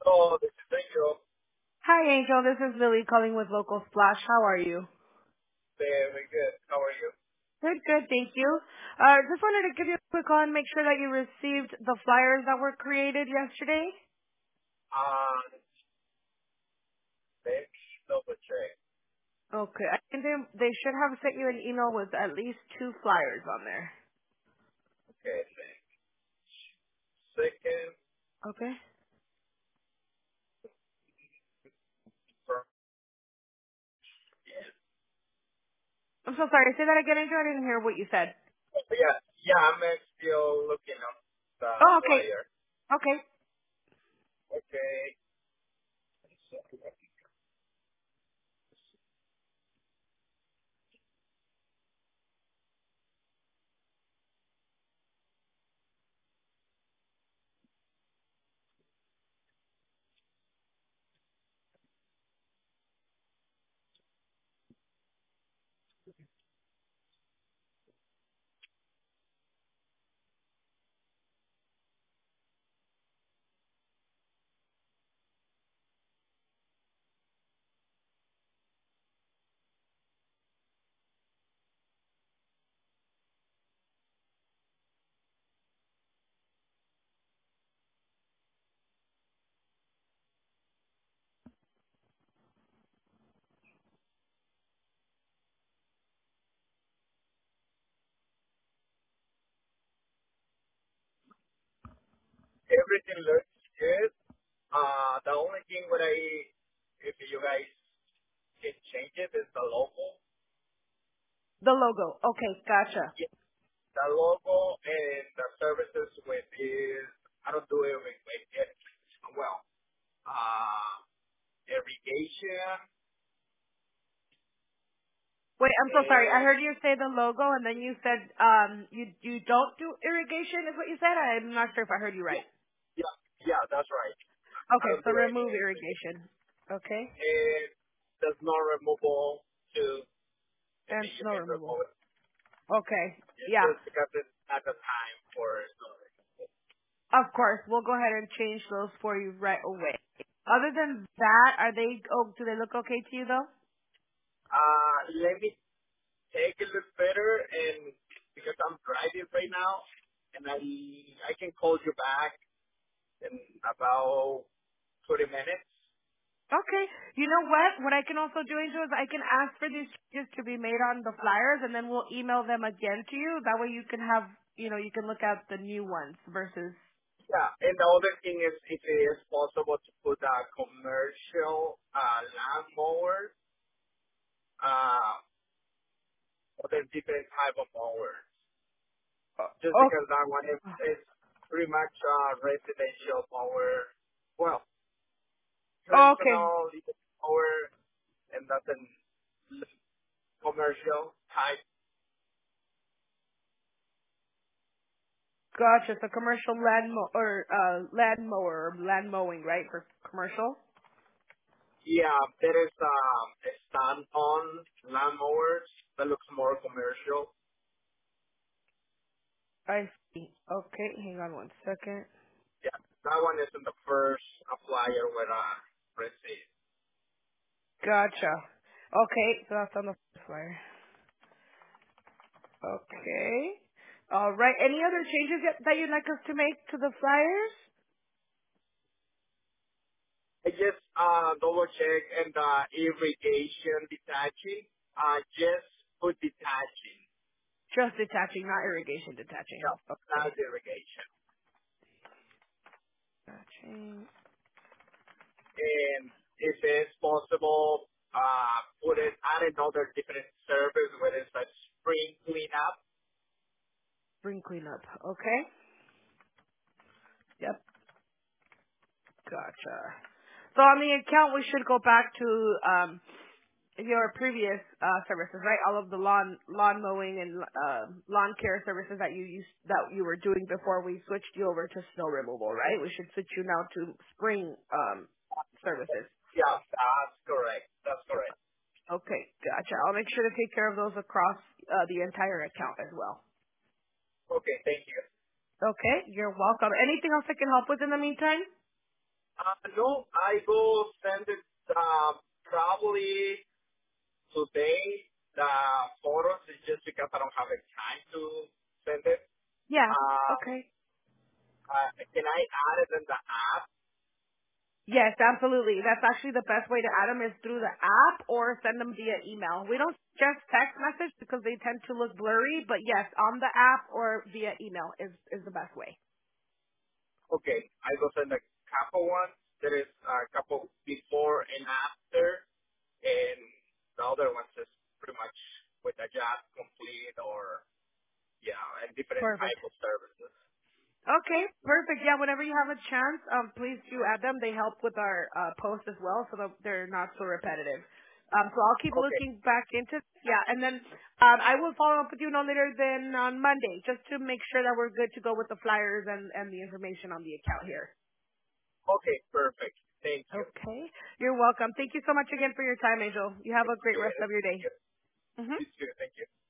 Oh, this is Angel. Hi, Angel. This is Lily calling with Local Splash. How are you? Very good. How are you? Good, good. Thank you. Just wanted to give you a quick call and make sure that you received the flyers that were created yesterday. Let me double check. Okay. I think they should have sent you an email with at least 2 flyers on there. Okay, second. Okay. From, I'm so sorry. Say that again, Angel. I didn't hear what you said. yeah, I'm still looking at the Oh, okay. flyer. Okay. Okay. Everything looks good. The only thing what if you guys can change it is the logo. The logo. Okay. Gotcha. Yeah, the logo and the services with is, I don't do it with it. Well, irrigation Wait, I'm so sorry. I and heard you say the logo, and then you said you don't do irrigation, is what you said? I'm not sure if I heard you right. yeah, yeah, yeah, that's right. I Okay, don't so do any remove irrigation. irrigation. Okay. And there's no removal to, And maybe you snow can removal. remove it. Okay. It's Yeah. just because it's not the time for storage. Of course. We'll go ahead and change those for you right away. Other than that, do they look okay to you though? Let me take a look better, and because I'm driving right now, and I can call you back in about 30 minutes. Okay. You know what? What I can also do, Angel, is I can ask for these changes to be made on the flyers and then we'll email them again to you. That way you can have, you can look at the new ones versus. Yeah, and the other thing is if it is possible to put a commercial lawnmower, other different type of mowers. Just Oh, because that one is pretty much residential mower, well, okay. personal mower, and that's a commercial type. Gotcha. So commercial land mower or land mowing, right? For commercial? Yeah, there is a stand-on lawnmowers that looks more commercial. I see. Okay, hang on one second. Yeah, that one is in the first flyer when I received. Gotcha. Okay, so that's on the flyer. Okay. All right. Any other changes that you'd like us to make to the flyers? I just double check and irrigation detaching. Just put detaching. Just detaching, not irrigation detaching. No, Okay. not irrigation. Detaching. And if it's possible, put it add another different service, whether it's like spring cleanup. Spring cleanup. Okay. Yep. Gotcha. So on the account, we should go back to your previous services, right? All of the lawn mowing and lawn care services that you were doing before we switched you over to snow removal, right? We should switch you now to spring services. Yeah, that's correct. That's correct. Okay, gotcha. I'll make sure to take care of those across the entire account as well. Okay, thank you. Okay, you're welcome. Anything else I can help with in the meantime? No, I go send it probably today. The photos is just because I don't have the time to send it. Yeah. Uh, Okay. can I add it in the app? Yes, absolutely. That's actually the best way to add them is through the app or send them via email. We don't just text message because they tend to look blurry, but yes, on the app or via email is the best way. Okay, I go send a couple ones. There is a couple before and after, and the other ones is pretty much with a job complete or yeah, and different Perfect. type of services. Okay, perfect. Yeah, whenever you have a chance, please do add them. They help with our posts as well, so that they're not so repetitive. So I'll keep Okay, looking back into yeah, and then I will follow up with you no later than on Monday, just to make sure that we're good to go with the flyers and the information on the account here. okay, perfect. Thank you. Okay, you're welcome. Thank you so much again for your time, Angel. You have a great Appreciate rest it. of your Thank day. you. Mhm. You too. Thank you.